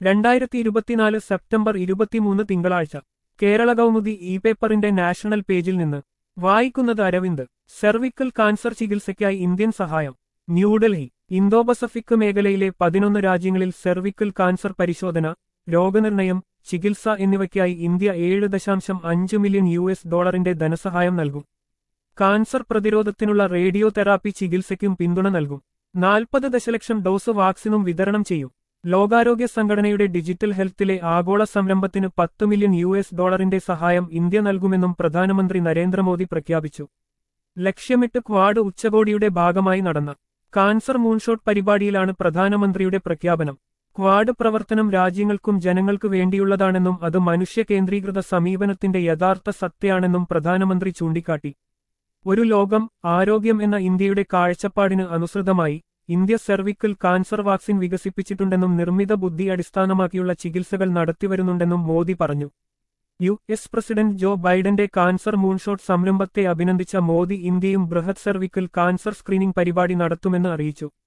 2024 September 23 തിങ്കളാഴ്ച Kerala Kaumudi e പേപ്പറിന്റെ national പേജിൽ നിന്ന് വായിക്കുന്നത് അരവിന്ദ്. സെർവിക്കൽ കാൻസർ ചികിത്സയ്ക്കായി ഇന്ത്യൻ സഹായം. ന്യൂഡൽഹി. ഇന്തോ പസഫിക് മേഖലയിലെ 11 രാജ്യങ്ങളിൽ സെർവിക്കൽ കാൻസർ പരിശോധന, രോഗനിർണയം, ചികിത്സ എന്നിവയ്ക്കായി ഇന്ത്യ $7.5 മില്യൺ ധനസഹായം നൽകും. കാൻസർ പ്രതിരോധത്തിനുള്ള റേഡിയോ തെറാപ്പി ചികിത്സയ്ക്കും പിന്തുണ നൽകും. 40 ദശലക്ഷം ഡോസ് വാക്സിനും വിതരണം ചെയ്യും. ലോകാരോഗ്യ സംഘടനയുടെ ഡിജിറ്റൽ ഹെൽത്തിലെ ആഗോള സംരംഭത്തിന് $10 മില്യൺ സഹായം ഇന്ത്യ നൽകുമെന്നും പ്രധാനമന്ത്രി നരേന്ദ്രമോദി പ്രഖ്യാപിച്ചു. ലക്ഷ്യമിട്ട് ക്വാഡ് ഉച്ചകോടിയുടെ ഭാഗമായി നടന്ന കാൻസർ മൂൺഷോട്ട് പരിപാടിയിലാണ് പ്രധാനമന്ത്രിയുടെ പ്രഖ്യാപനം. ക്വാഡ് പ്രവർത്തനം രാജ്യങ്ങൾക്കും ജനങ്ങൾക്ക് വേണ്ടിയുള്ളതാണെന്നും അത് മനുഷ്യ കേന്ദ്രീകൃത സമീപനത്തിന്റെ യഥാർത്ഥ സത്തയാണെന്നും പ്രധാനമന്ത്രി ചൂണ്ടിക്കാട്ടി. ഒരു ലോകം, ആരോഗ്യം എന്ന ഇന്ത്യയുടെ കാഴ്ചപ്പാടിന് അനുസൃതമായി ഇന്ത്യ സെർവിക്കൽ കാൻസർ വാക്സിൻ വികസിപ്പിച്ചിട്ടുണ്ടെന്നും നിർമ്മിത ബുദ്ധി അടിസ്ഥാനമാക്കിയുള്ള ചികിത്സകൾ നടത്തിവരുന്നുണ്ടെന്നും മോദി പറഞ്ഞു. യു.എസ്. പ്രസിഡന്റ് ജോ ബൈഡന്റെ കാൻസർ മൂൺഷോട്ട് സംരംഭത്തെ അഭിനന്ദിച്ച മോദി ഇന്ത്യയും ബൃഹത് സെർവിക്കൽ കാൻസർ സ്ക്രീനിംഗ് പരിപാടി നടത്തുമെന്ന് അറിയിച്ചു.